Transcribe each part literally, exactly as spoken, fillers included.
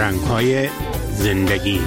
رنگ‌های زندگی.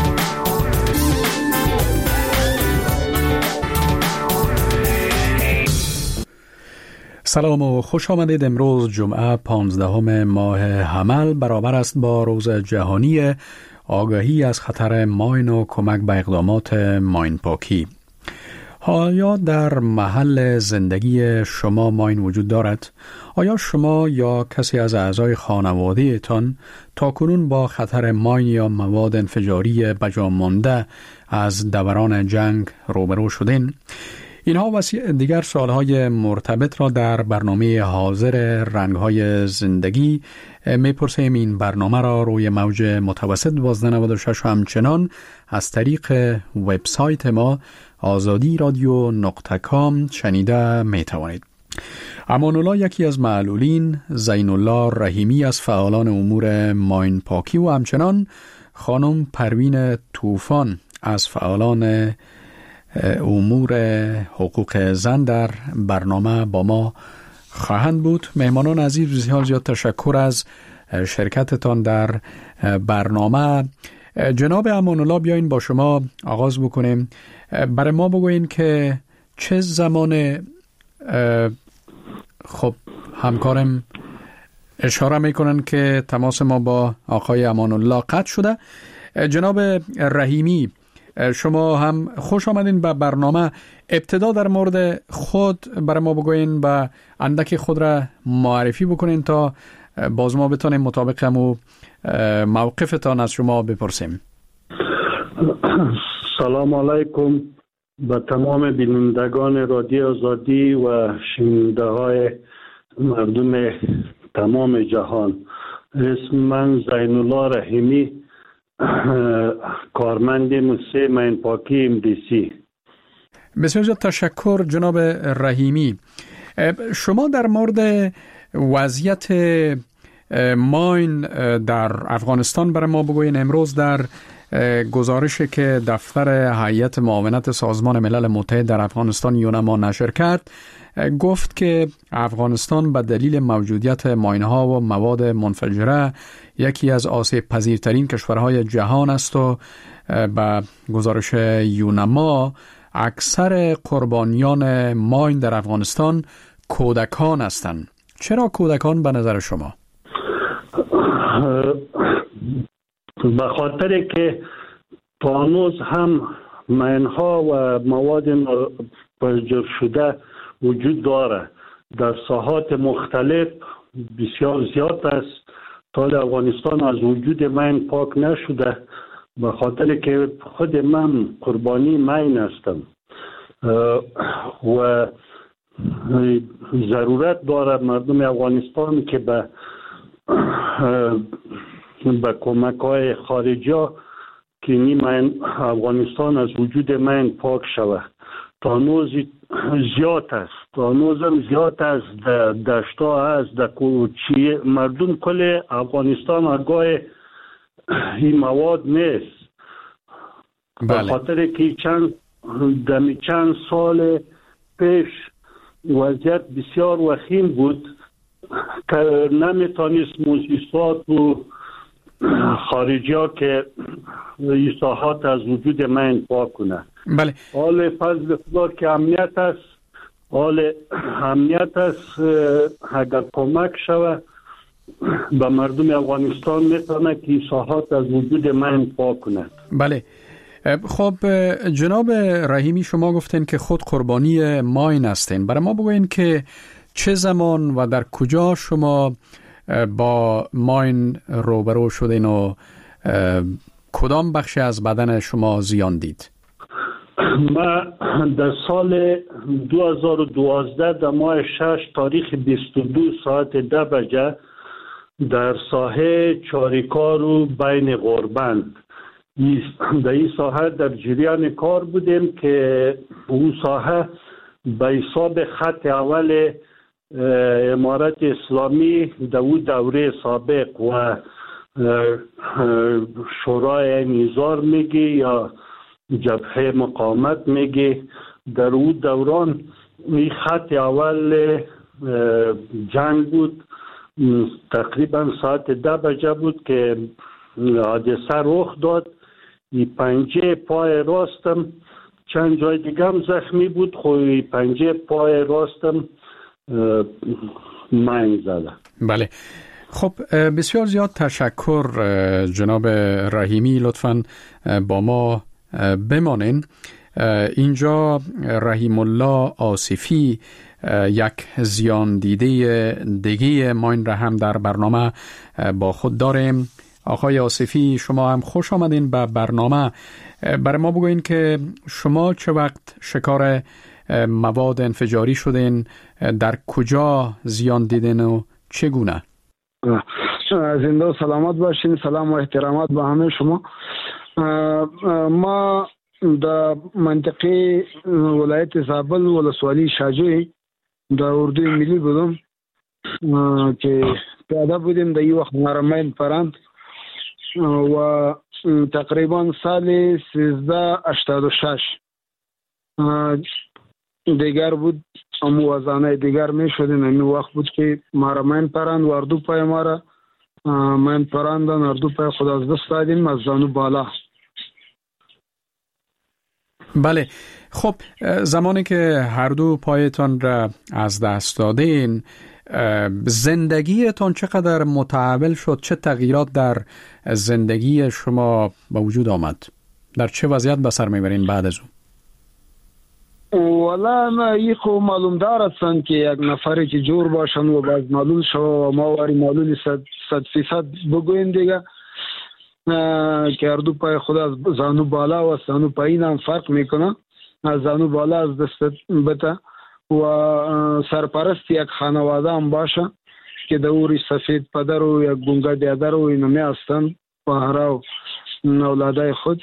سلام و خوش آمدید. امروز جمعه پانزدهم ماه حمل برابر است با روز جهانی آگاهی از خطر ماین و کمک به اقدامات ماین پاکی. آیا در محل زندگی شما ماین وجود دارد؟ آیا شما یا کسی از اعضای خانواده تان تاکنون با خطر ماین یا مواد انفجاری بجا مانده از دوران جنگ روبرو شدین؟ اینها و دیگر سوالهای مرتبط را در برنامه حاضر رنگ‌های زندگی میپرسیم. این برنامه را روی موج متوسط دوازده نود و شش و همچنان از طریق وبسایت ما آزادی رادیو نقطه کام شنیده میتوانید. امان الله یکی از معلولین، زین الله رحیمی از فعالان امور ماین پاکی و همچنان خانم پروین طوفان از فعالان امور حقوق زن در برنامه با ما خواهند بود. مهمانان عزیز، بسیار زیاد تشکر از شرکتتان در برنامه. جناب امان الله، بیاین با شما آغاز بکنیم. برای ما بگوین که چه زمان، خب همکارم اشاره میکنن که تماس ما با آقای امان الله قطع شده. جناب رحیمی، شما هم خوش آمدین به برنامه. ابتدا در مورد خود برای ما بگوین و اندک خود را معرفی بکنین تا باز ما بتونیم مطابق همو موقفتان از شما بپرسیم. سلام علیکم به تمام بینندگان رادیو آزادی و شنونده های مردم تمام جهان. اسم من زین الله رحیمی، کارمند موسسه ماین پاکی ام دی سی. بسیار زیاد تشکر جناب رحیمی. شما در مورد وضعیت ماین در افغانستان برای ما بگوین. امروز در گزارشی که دفتر هیئت معاونت سازمان ملل متحد در افغانستان یونما نشر کرد، گفت که افغانستان به دلیل موجودیت ماین‌ها و مواد منفجره یکی از آسیب پذیرترین کشورهای جهان است و به گزارش یونما اکثر قربانیان ماین در افغانستان کودکان هستند. چرا کودکان به نظر شما؟ به خاطر که تا هنوز هم ماین‌ها و مواد منفجر شده وجود داره در ساحات مختلف، بسیار زیاد است. تا افغانستان از وجود ماین پاک نشده، به خاطر که خود من قربانی ماین هستم و ضرورت داره مردم افغانستان که به به کمک های خارجی که این افغانستان از وجود ماین پاک شود. تا هنوز زیاد است، تا هنوز هم زیاد است. در دشتا است، در کوچی مردم کل افغانستان آگاه این مواد نیست. به خاطر که چند دمی چند سال پیش وضعیت بسیار وخیم بود که نمیتونست موسسات و خارجی ها که ایستاحات از وجود ماین پاک کنه. بله. حال فضل خدا که امنیت است، حال امنیت است. اگر کمک شود به مردم افغانستان میتونه که ایستاحات از وجود ماین پاک کنه. بله. خب جناب رحیمی، شما گفتین که خود قربانی ماین هستین. برای ما بگوین که چه زمان و در کجا شما با ماین روبرو شدین و کدام بخش از بدن شما زیان دید؟ من در سال دو هزار و دوازده در ماه شش تاریخ بیست و دو ساعت ده بجه در ساحه چاریکار و بین غربند در این ساحه در جریان کار بودیم که اون ساحه به حساب خط اول امارت اسلامی در اون دوره سابق و شورای نیزار میگی یا جبهه مقاومت میگی، در اون دوران این خط اول جنگ بود. تقریبا ساعت ده بجه بود که حادثه رخ داد. این پنجه پای راستم چند جای دیگه هم زخمی بود، خب پنجه پای راستم مین زده. بله. خب بسیار زیاد تشکر جناب رحیمی، لطفاً با ما بمانین. اینجا رحیم الله آصفی یک زیان دیده دیگه ماین را هم در برنامه با خود داریم. آقای آصفی، شما هم خوش آمدین به برنامه. برای ما بگوین که شما چه وقت شکار مواد انفجاری شدین، در کجا زیان دیدین و چگونه؟ زنده و سلامت باشین. سلام و احترامات به همه شما. ما در منطقه ولایت زابل ولسوالی شاجوی در اردوی ملی بودم که پیاده بودیم در این وقت مرمین پرند و تقریبا سال سیزده هشتاد و شش دیگر بود، امو وزانه دیگر می شدیم. این وقت بود که مرمین پرند و اردو پای ما را من پراندن، اردو پای خود از دست دادیم از زانو بالا. بله. خب زمانی که هر دو پایتان را از دست دادین، زندگیتان چقدر متحول شد؟ چه تغییرات در زندگی شما به وجود آمد؟ در چه وضعیت به سر میبرین بعد از اون؟ والا ما ای خو معلوم دارستن که یک نفری که جور باشن و باز معلول شو و ما واری معلولی صد, صد فیصد بگوین دیگه که اردو پای خود از زانو بالا و زانو پایین هم فرق میکنه. از زانو بالا از دست بته و سرپرست یک خانواده هم باشه که دوری سفید پدر و یک گونگا بیادر و اینو می هستن پهرا و اولاده خود.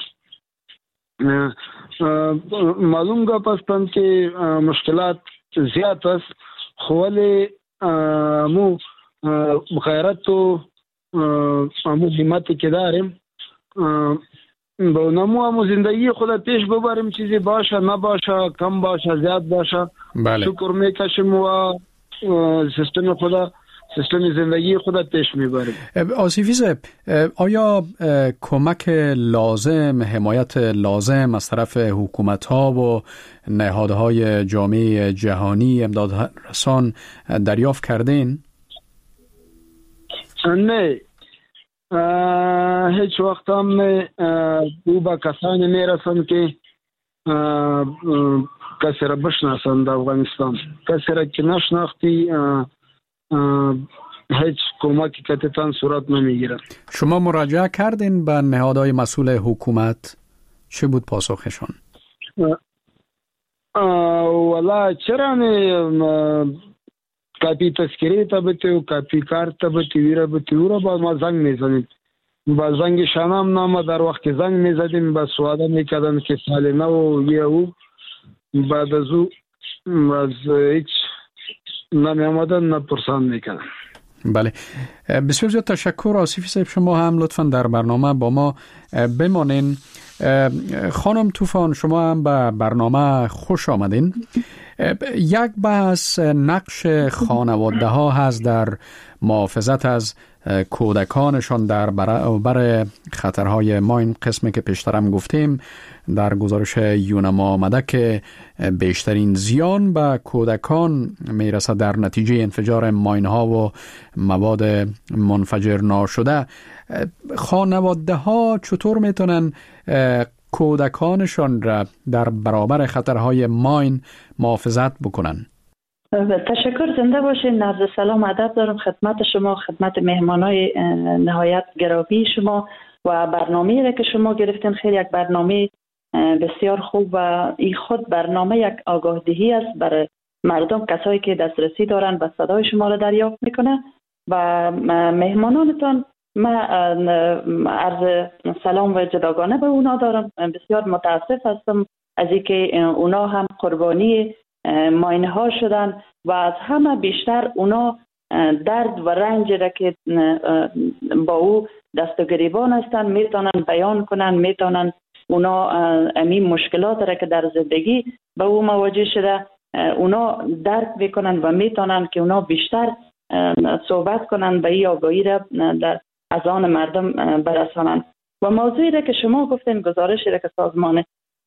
معلوم گپ هستند که مشکلات زیاد است، ولی مو غیرت و مو همتی که داریم با نمو همو زندگی خود پیش ببریم، چیزی باشه نباشه، کم باشه زیاد باشه. بله. شکر میکشیم و سیستم خود سیستم زندگی خود پیش میبریم. آصفی صاحب، آیا کمک لازم، حمایت لازم از طرف حکومت ها و نهادهای جامعه جهانی، امداد رسان دریافت کردین؟ نه، هیچ وقت هم او با کسانی میرسن که کسی را بشناسن در افغانستان. کسی را که نشناختی هیچ کمکی کتتان صورت نمیگیره. شما مراجعه کردین به نهادهای مسئول حکومت؟ چه بود پاسخشان؟ والا چرا نه، کپی تذکری تا بتی و کپی کارت تا بتی ویره بتی ویره با ما زنگ میزنیم. با زنگ شانم نامه در وقت که زنگ میزدیم با سواده میکردن که سال نو یه او بعد از او از هیچ نمی آمدن نپرسان میکردن. بله، بسیار زیاد تشکر آصفی صاحب. شما هم لطفا در برنامه با ما بمانین. خانم طوفان، شما هم به برنامه خوش آمدین. یک بحث نقش خانواده ها هست در محافظت از کودکانشان در برابر خطرهای ماین، قسمی که پیشترم گفتیم در گزارش یونما آمده که بیشترین زیان به کودکان میرسه در نتیجه انفجار ماین ها و مواد منفجر ناشده. خانواده ها چطور میتونن کودکانشان را در برابر خطرهای ماین محافظت بکنن؟ تشکر، زنده باشین. عرض سلام ادب دارم خدمت شما، خدمت مهمانای نهایت گرامی شما و برنامه‌ای را که شما گرفتین. خیلی یک برنامه بسیار خوب و این خود برنامه یک آگاهدهی است برای مردم، کسایی که دسترسی دارن به صدای شما را دریافت میکنه. و مهمانانتان من عرض سلام و جداگانه به اونا دارم. بسیار متاسف هستم از اینکه اونا هم قربانی ماینه ها شدن و از همه بیشتر اونا درد و رنج را که با او دست و گریبان هستن میتونن بیان کنن، میتونن اونا امین مشکلات را که در زندگی به او مواجه شده اونا درک بکنن و میتونن که اونا بیشتر صحبت کنن به این آگاهی را در از آن مردم برسانند. و موضوعی را که شما گفتین، گزارشی را که سازمان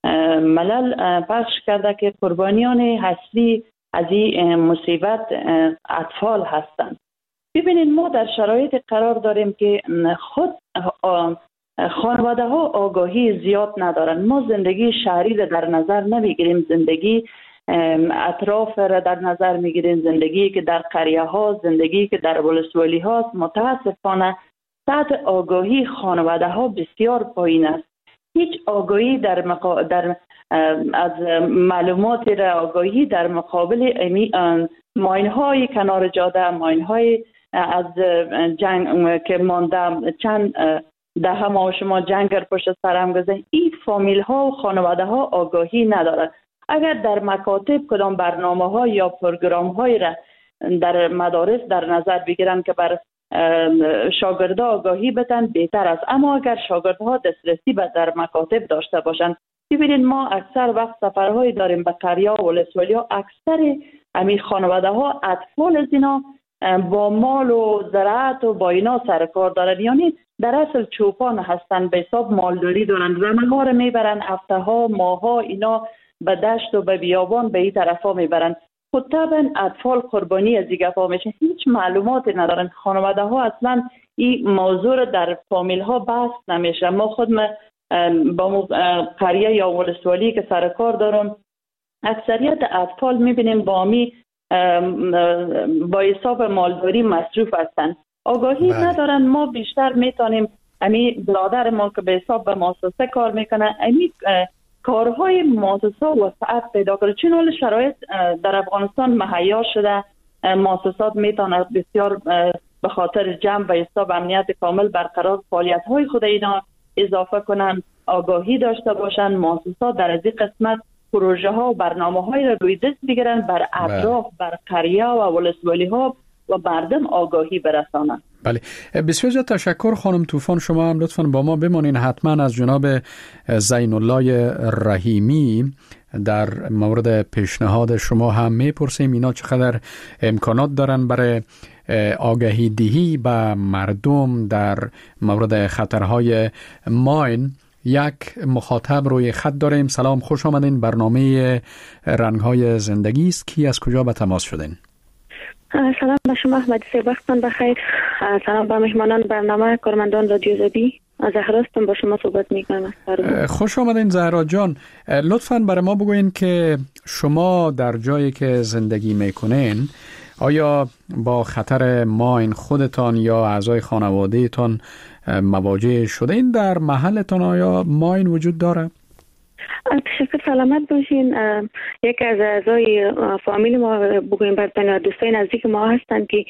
ملل پخش کرده که قربانیان اصلی از این مصیبت اطفال هستند. ببینید ما در شرایط قرار داریم که خود خانواده ها آگاهی زیاد ندارن. ما زندگی شهری را در نظر نمیگیریم، زندگی اطراف را در نظر میگیریم، زندگی که در قریه ها، زندگی که در ولسوالی هاست. متاسفانه سطح آگاهی خانواده ها بسیار پایین است. هیچ آگاهی در, مقا... در از معلومات را آگاهی در مقابل ماین های کنار جاده، ماین های از جنگ که مانده چند ده ما شما جنگ پشت سرم گذاشت، این فامیل ها و خانواده ها آگاهی ندارد. اگر در مکاتب کدام برنامه ها یا پروگرام های را در مدارس در نظر بگیرن که بر شاگرده آگاهی بدن بهتر است. اما اگر شاگردها دسترسی به در مکاتب داشته باشند، ببینید ما اکثر وقت سفرهایی داریم به قریه و ولسوالی ها، اکثر امی خانواده ها اطفال از اینا با مال و زراعت و با اینا سر کار دارن، یعنی در اصل چوپان هستن، به حساب مالداری دارن، زمین‌ها رو میبرن، هفته ها ماه ها اینا به دشت و به بیابان به این طرفا میبرن. خود طبعا اطفال قربانی از دیگه ها میشه، هیچ معلوماتی ندارن. خانواده ها اصلا این موضوع در فامیل ها بحث نمیشه. ما خود ما با قریه یا ولسوالی که سر کار دارم، اکثریت اطفال میبینیم با می با حساب مالداری مصروف هستن، آگاهی بله. ندارن. ما بیشتر میتونیم امی برادر ما که به حساب به مؤسسه کار میکنه، امی کارهای مؤسسه وسعت پیدا کنه، چون حال شرایط در افغانستان مهیا شده. مؤسسات میتونه بسیار به خاطر جمع و حساب امنیت کامل برقرار فعالیت های خود اینا اضافه کنن، آگاهی داشته باشن. مؤسسات در از این قسمت پروژه ها و برنامه های را روی دست بگیرن، بر اطراف بر قریه و ولسوالی ها و مردم آگاهی برسانند. بله، بسیار زیاد تشکر خانم طوفان. شما هم لطفاً با ما بمانین. حتما از جناب زین الله رحیمی در مورد پیشنهاد شما هم میپرسیم اینا چقدر امکانات دارن برای آگاهی دهی به مردم در مورد خطرهای ماین. یک مخاطب روی خط داریم. سلام، خوش آمدین. برنامه رنگ‌های زندگی است. کی از کجا به تماس شدین؟ سلام به شما احمدی صاحب، وقتتان بخیر. سلام به مهمانان برنامه، کارمندان رادیو زدی. زهرا هستم، با شما صحبت میکنم. خوش آمدین زهرا جان. لطفاً برای ما بگوین که شما در جایی که زندگی میکنین آیا با خطر ماین خودتان یا اعضای خانوادهتان مواجه شدین؟ در محلتان آیا ماین وجود داره؟ تشکر، سلامت باشین. یک از اعضای فامیل ما بگویم برتن دوستای نزدیک ما هستند که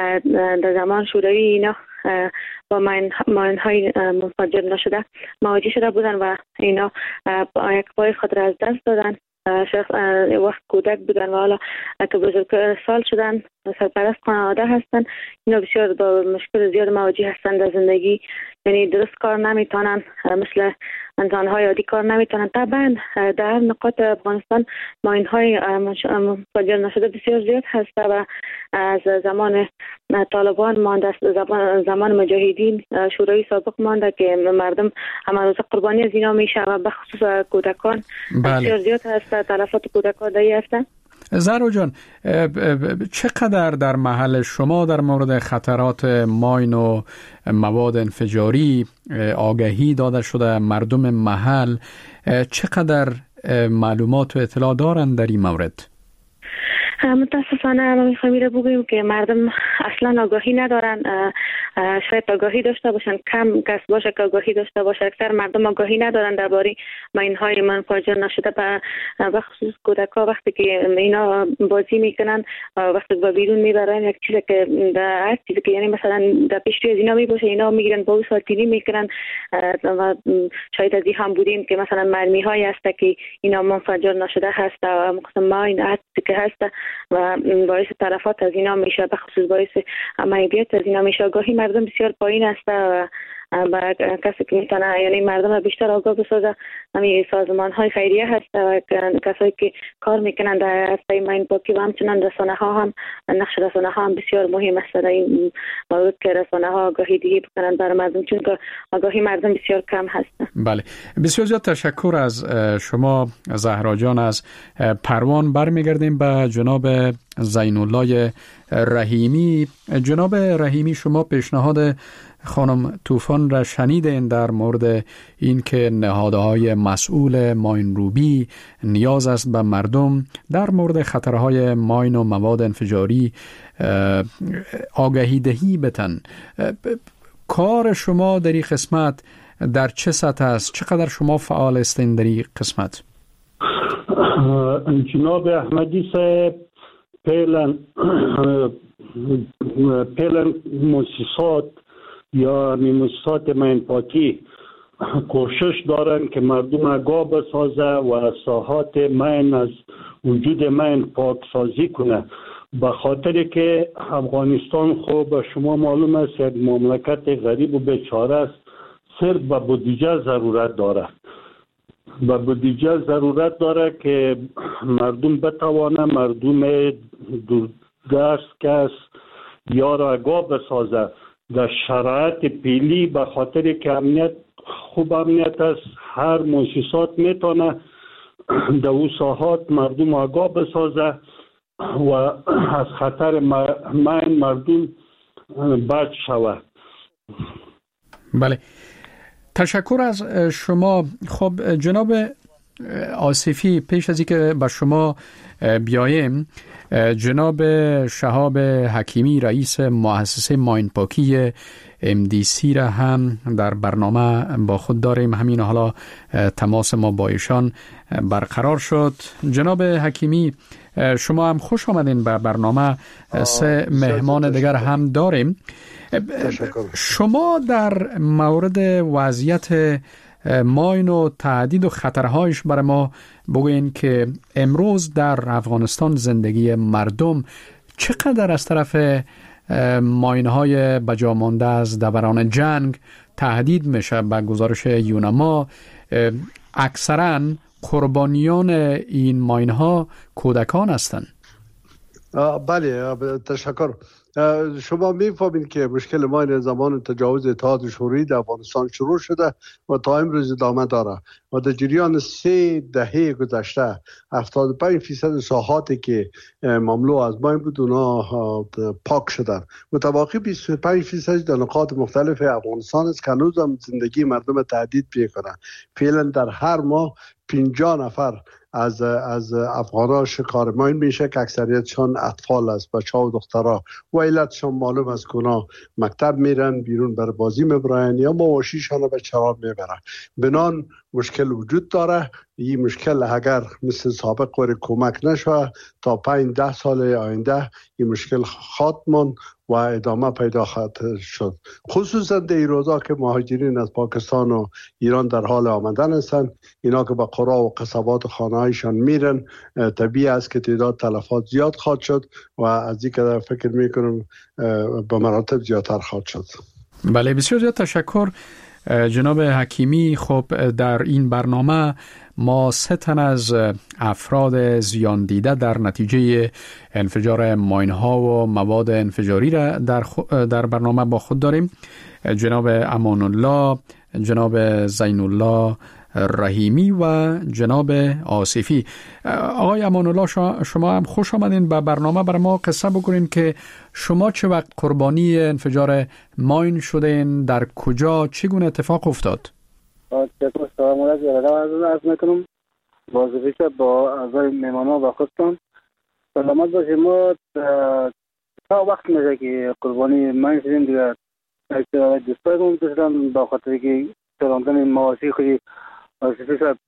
در زمان شوروی اینا با ماین های منفجر نشده مواجه شده بودن و اینا یک پای خود را از دست دادن. شخص وقت کودک بودن و حالا که بزرگ سال شدن، سرپرست خانواده هستن. اینا بسیار با مشکل زیاد مواجه هستن در زندگی، یعنی درست کار نمیتونن، مثل انسان‌های عادی کار نمیتونن. طبعا در نقاط افغانستان ماین‌های منفجر نشده بسیار زیاد هست و از زمان طالبان مانده، زمان زمان مجاهدین شوروی سابق مانده که مردم همه روز قربانی از اینا میشه و به خصوص کودکان بله. بسیار زیاد هست، تلفات کودکان دایی هستن. زهرا جان، چقدر در محل شما در مورد خطرات ماین و مواد انفجاری آگاهی داده شده؟ مردم محل چقدر معلومات و اطلاع دارند در این مورد؟ متاسفانه ما میخوایم ایره بگوییم که مردم اصلا آگاهی ندارن. شاید آگاهی داشته باشن، کم کس باشه که آگاهی داشته باشه. اکثر مردم آگاهی ندارن درباره ماین‌های منفجر نشده. به خصوص کودک‌ها وقتی که اینا بازی میکنن، وقتی با بیرون میبرن، یک چیزی که در هر چیزی که یعنی مثلا در پیشروی از اینا میباشه، اینا میگیرن با ساتیری میکنن و شاید از این هم بودیم که مثلا مرمی‌هایی هست که اینا منفجر نشده هست و مقصد ماین هست که هست و باعث تلفات از اینا میشه، به خصوص باعث عملیات از اینا میشه. آگاهی مردم بسیار پایین است و با کسی که میتونه یعنی مردم را بیشتر آگاه بسازه. همین سازمان های خیریه هست و کسایی که کار میکنند در حوزه ماین پاکی و همچنان رسانه ها هم نقش رسانه ها هم بسیار مهم است در این مورد که رسانه ها آگاهی دهی بکنند برای مردم، چون که آگاهی مردم بسیار کم هست. بله، بسیار زیاد تشکر از شما زهرا جان. از پروان برمیگردیم به جناب زین الله رحیمی. جناب رحیمی، شما پیشنهاد خانم طوفان را شنیدین در مورد اینکه نهادهای مسئول ماین روبی نیاز است به مردم در مورد خطرهای ماین و مواد انفجاری آگاهی دهی بتن. کار شما در این قسمت در چه سطح است؟ چقدر شما فعال هستین در این قسمت؟ جناب احمدی صاحب پیلن پیلن مؤسسات یا مؤسسات ماین پاکی کوشش دارن که مردم آگاه بسازه و ساحات ماین از وجود ماین پاک سازی کنه، به خاطر که افغانستان خوب به شما معلوم است یک مملکت غریب و بیچاره است، صرف به بودجه ضرورت داره به بودجه ضرورت داره که مردم بتوانه مردم دوردست کس یا را آگاه بسازه در شرایط پیلی، به خاطر که امنیت خوب امنیت است. هر مؤسسات میتونه در او ساحات مردم آگاه بسازه و از خطر ماین مردم بچ شود. بله، تشکر از شما. خب جناب آصفی، پیش از اینکه به شما بیایم، جناب شهاب حکیمی رئیس مؤسسه ماین پاکی ام دی سی را هم در برنامه با خود داریم. همین حالا تماس ما با ایشان برقرار شد. جناب حکیمی، شما هم خوش آمدین به برنامه. سه مهمان دیگر هم داریم. شما در مورد وضعیت ماین و تهدید و خطرهایش برای ما بگوین که امروز در افغانستان زندگی مردم چقدر از طرف ماین‌های بجا مانده از دوران جنگ تهدید میشه. به گزارش یونما اکثراً قربانیان این ماین‌ها کودکان هستند. بله، تشکر. شما می‌فهمید که مشکل ماین زمان تجاوز اتحاد شوروی در افغانستان شروع شده و تا امروز ادامه داره و در جریان سه دهه گذشته هفتاد و پنج فیصد ساحاتی که مملو از ماین بود اونا پاک شدن. متوقع بیست و پنج فیصد در نقاط مختلف افغانستان است که هنوز هم زندگی مردم تهدید می‌کنه. فعلا در هر ماه پنجاه نفر از از افغان‌ها شکار ماین میشه که اکثریتشان اطفال است، بچه‌ها و دخترها. و علتشان معلوم است که اونا مکتب میرن، بیرون بر بازی میبرن یا مواشیشان به چرا میبرن. بنان مشکل وجود داره. این مشکل اگر مثل سابق قوی کمک نشه تا پنج ده سال آینده این مشکل خاتمان و ادامه پیدا خواهد شد، خصوصا در این روزا که مهاجرین از پاکستان و ایران در حال آمدن هستند. اینا که به قرا و قصبات و خانه‌هایشان میرن، طبیعی است که تعداد تلفات زیاد خواهد شد و از این که فکر میکنم به مراتب زیادتر خواهد شد. بله، بسیار زیاد تشکر جناب حکیمی. خب در این برنامه ما سه تن از افراد زیان دیده در نتیجه انفجار ماین ها و مواد انفجاری را در, در برنامه با خود داریم. جناب امان الله، جناب زین الله رحیمی و جناب آصفی. آقای امان الله، شما هم خوش آمدین به برنامه. برای ما قصه بکنین که شما چه وقت قربانی انفجار ماین شدین، در کجا، چگونه اتفاق افتاد؟ تشکر. سلام علیکم. عرض میکنم وظیفه با اعضای مهمانا و خودتان سلامت باشید. ما تا وقت میشه که قربانی ماین شدیم دیگه. اکثر دوستایمون داشتن با خاطر که چراندن مواشی خودی وظیفه شد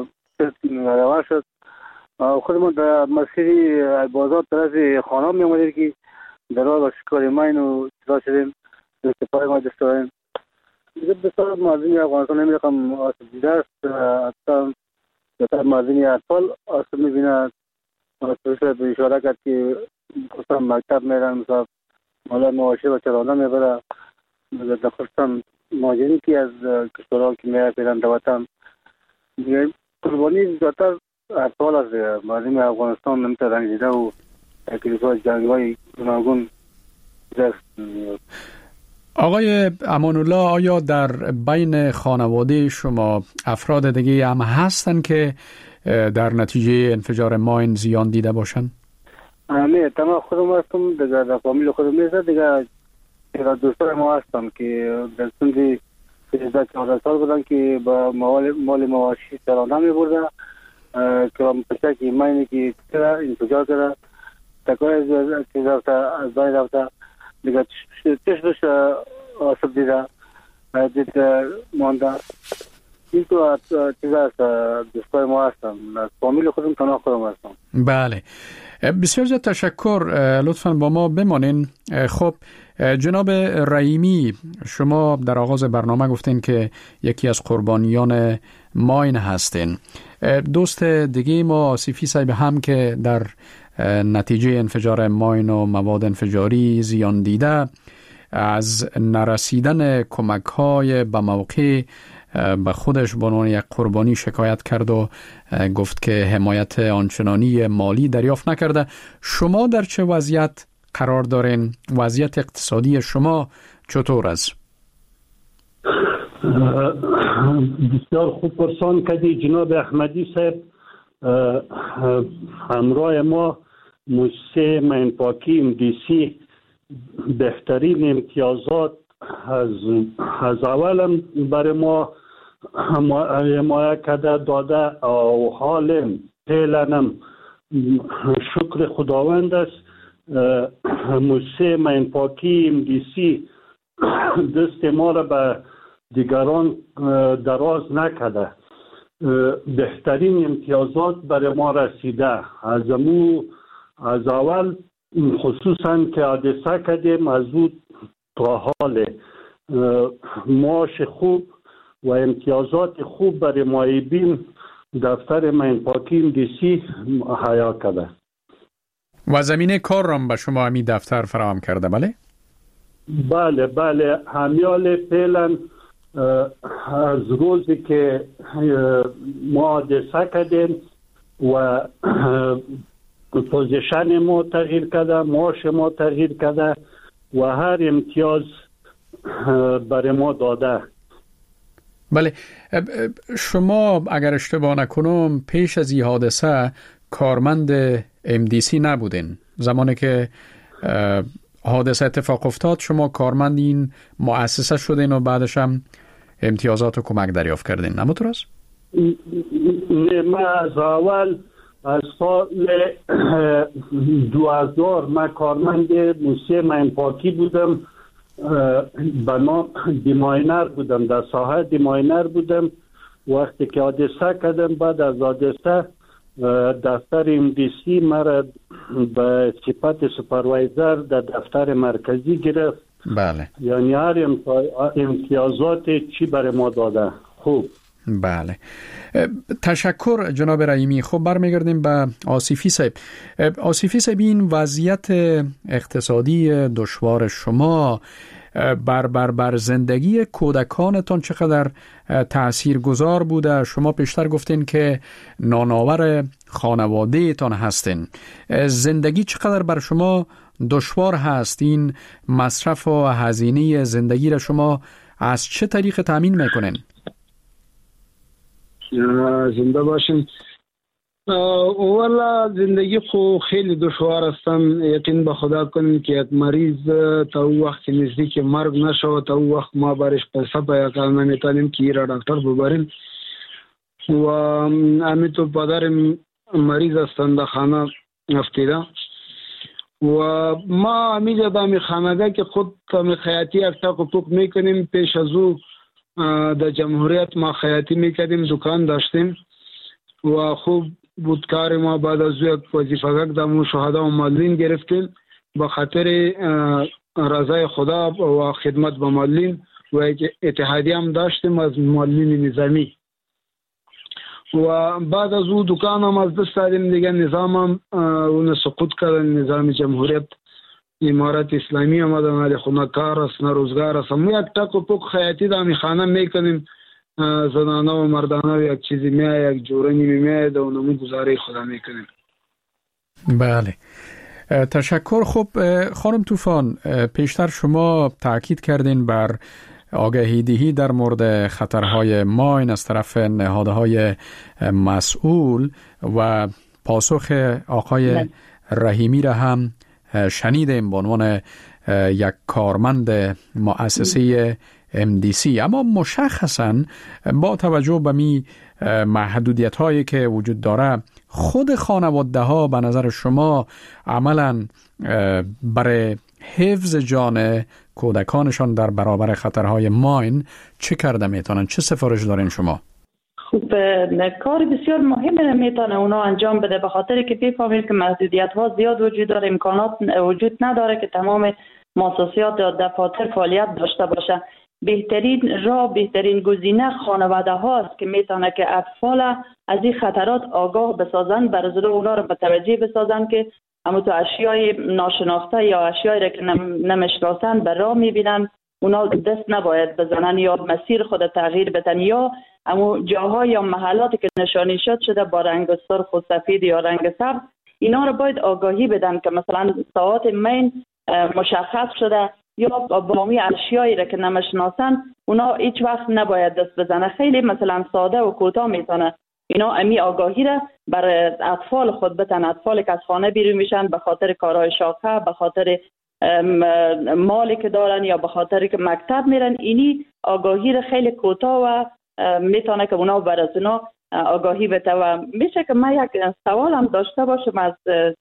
روان شد. خودمون در مسیری بازار طرف خانه می آمدیم که در راه شکار ماین و چرا شدیم اتفاق ما دستاریم. دیگه بسیار مردمی افغانستان نمی‌رقم آسیب دیده است. حتی بسیار مردمی اطفال آسیب می‌بیند. آسیب به اشاره کرد که خصوصا مکتب میرن، مثلا مالا مواشی و چراندن میبره. در خصوصا مهاجرین که از کشورها که میرن به وطن دیگه قربانی زیادتر اطفال است. مردم افغانستان نمیتونه رنجیده و تکلیفات جنگ‌های گوناگون دست میاد. آقای امان الله، آیا در بین خانواده شما افراد دیگه هم هستن که در نتیجه انفجار ماین زیان دیده باشن؟ نه، تمام خودم هستم دیگه، در فامیل خودم نیست دیگه. اینا دوستان ما هستن که در سن سیزده چهارده سال بودن که با مال مال مواشی سرانه می بردن که هم پشت که ماینی که کرده انفجار کرده تکای چیز رفته از بین رفته دیگه چشمش آسیب دیده دید مانده. این تو چیز هست دوستای ما هستن، از فامیل خودم تنها خودم هستم. بله، بسیار زیاد تشکر. لطفاً با ما بمانین. خب جناب رحیمی، شما در آغاز برنامه گفتین که یکی از قربانیان ماین هستین. دوست دیگه ما آصفی صاحب هم که در نتیجه انفجار ماین و مواد انفجاری زیان دیده، از نرسیدن کمک‌های به موقع به خودش به عنوان یک قربانی شکایت کرد و گفت که حمایت آنچنانی مالی دریافت نکرده. شما در چه وضعیت قرار دارین؟ وضعیت اقتصادی شما چطور است؟ بسیار خوب پرسان کردی جناب احمدی صاحب. همراه ما مؤسسه ماین پاکی ام دی سی بهترین امتیازات از از اولم برای ما حمایت کرده داده و حال فعلا شکر خداوند است. مؤسسه ماین پاکی ام دی سی دست ما را به دیگران دراز نکرده، بهترین امتیازات برای ما رسیده. از امو از اول خصوصا که حادثه کردیم از او تا حال معاش خوب و امتیازات خوب برای معیبین دفتر ماین پاکی ام دی سی حیا کرده و زمینه کار را به شما همین دفتر فراهم کرده. بله بله بله همیال فعلا از روزی که ما حادثه کردیم و پوزیشن ما تغییر کرده، معاش ما تغییر کرده و هر امتیاز برای ما داده. بله، شما اگر اشتباه نکنم پیش از این حادثه کارمند ام دی سی نبودین. زمانی که حادثه اتفاق افتاد شما کارمند این مؤسسه شدین و بعدش هم امتیازات و کمک دریافت کردین، نمی‌طور است؟ نه، من از اول از سال دو هزار من کارمند مؤسسه ماین پاکی بودم، به نام دیماینر بودم، در ساحه دیماینر بودم. وقتی که حادثه کردم بعد از حادثه دفتر ام دی سی مرا به صفت سوپروایزر در دفتر مرکزی گرفت. بله، یعنی هر امتیازات چی برای ما داده. خوب، بله، تشکر جناب رحیمی. خب برمیگردیم به آصفی صاحب. آصفی صاحب، این وضعیت اقتصادی دشوار شما بر بر بر زندگی کودکانتان چقدر تأثیر گذار بوده؟ شما پیشتر گفتین که نانآور خانواده تان هستین. زندگی چقدر بر شما دشوار هست؟ این مصرف و هزینه زندگی را شما از چه طریق تامین میکنین؟ زنده باشین. والا زندگی خو خیلی دشوار استن. یقین به خدا کنین که یک مریض تا او وقت نزدیک مرگ نشود تا او وقت ما برش پیسه باید کال نمیتونیم که ایرا دکتر ببریم. و امی تو پدر مریض استن در خانه افتیده و ما امی جدا می خانگاه که خود می خیاطی اکتا حقوق میکنیم. پیش از او در جمهوریت ما خیاطی میکردیم، دکان داشتیم و خوب بود کار ما. بعد از یک وظیفه‌گک دمو شهدا و معلم گرفتیم به خاطر رضای خدا و خدمت به معلم و اتحادیه هم داشتیم از معلم نظامی. و بعد از او دکان هم از دست دادیم دیگه. نظام هم اون سقوط کرد، نظام جمهوریت امارت اسلامی آمدن ولی خونه کار است نه روزگار است. ما یک تک و پک خیاطی در خانه میکنیم، زنانه و مردانه یک چیزی میاد، یک جورنی میاد و نمو گزاره خدا میکنیم. بله، تشکر. خب خانم طوفان، پیشتر شما تاکید کردین بر آگاهی دهی در مورد خطرهای ماین از طرف نهادهای مسئول و پاسخ آقای رحیمی را هم شنیدیم به عنوان یک کارمند مؤسسه ام دی سی. اما مشخصاً با توجه به می محدودیت هایی که وجود داره، خود خانواده ها به نظر شما عملاً برای حفظ جان کودکانشان در برابر خطرهای ماین چه کرده میتونن؟ چه سفارش دارین شما؟ خوب، کار بسیار مهمی میتونه اونا انجام بده، به خاطر که بفهمید که محدودیت ها زیاد وجود داره، امکانات وجود نداره که تمام مؤسسات یا دفاتر فعالیت داشته باشه. بهترین راه، بهترین گزینه خانواده هاست که میتونه که اطفال از این خطرات آگاه بسازن، برای اونا رو متوجه بسازن که اما تو اشیای ناشناخته یا اشیایی را که نمیشناسن به راه میبینن، اونا دست نباید بزنن یا مسیر خود تغییر بدن، یا اما جاها یا محلاتی که نشانی شد شده با رنگ سرخ و سفید یا رنگ سبز، اینا رو باید آگاهی بدن که مثلا ساعات مین مشخص شده یا بامی اشیایی را که نمیشناسن اونا هیچ وقت نباید دست بزنه. خیلی مثلا ساده و کوتاه میتونه اینا امی آگاهی را برای اطفال خود بتن، اطفالی که از خانه بیرون میشن به خاطر کارهای شاقه، به خاطر مالی که دارن یا به خاطر که مکتب میرن، اینی آگاهی را خیلی کوتاه و میتونه که اونا برای اونا آگاهی بده. و میشه که من یک سوال هم داشته باشم از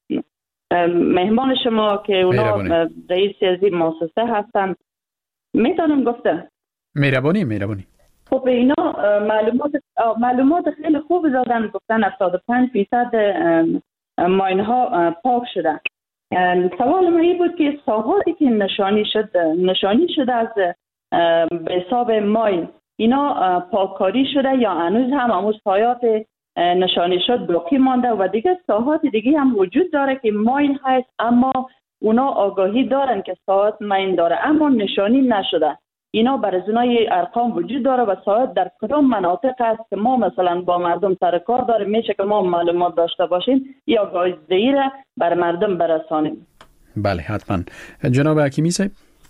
مهمان شما که اونا رئیس از این مؤسسه هستن، میتونم گفته؟ مهربانی مهربانی. خب اینا معلومات معلومات خیلی خوب دادن، گفتن هفتاد و پنج درصد ماین ها پاک شده. سوال من این بود که ساحاتی که نشانی شد نشانی شده از به حساب ماین، اینا پاککاری شده یا هنوز هم همون ساحات نشانی شد باقی مانده و دیگه ساحات دیگه هم وجود داره که ماین هست اما اونا آگاهی دارن که ساحات ماین داره اما نشانی نشده؟ اینا برای زنای ارقام وجود داره و ساعت در کدام مناطق است که ما مثلا با مردم سر کار داریم، میشه که ما معلومات داشته باشیم یا آگاهی را بر مردم برسانیم؟ بله حتما. جناب حکیمی صاحب،